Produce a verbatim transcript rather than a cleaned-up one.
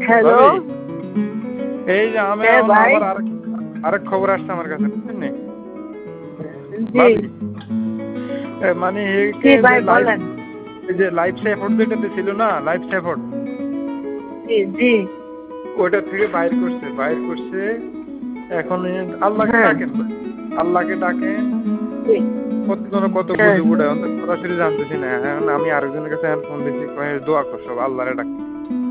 hello ভাবি এই যে আমি হ্যাঁ এখন ভাই আবার আরেক আরেক খবর আসছে আমার কাছে বুঝছেন নি জি ভাবি এ মানে জি একে যে ভাই লাইফ বলেন এই যে লাইফ সাপোর্ট যেটাতে ছিল না লাইফ সাপোর্ট জি জি ওইটা থেকে বাইর করছে বাইর করছে এখন এ আল্লাহকে হ্যাঁ ডাকেন আল্লাহকে ডাকেন জি কতজন কত হ্যাঁ গুজব উড়ায় সরাসরি জানতেছি না এখন আমি আরেকজনের কাছে এখন ফোন দিচ্ছি কয়ে দোয়া কর সব আল্লাহরে ডাক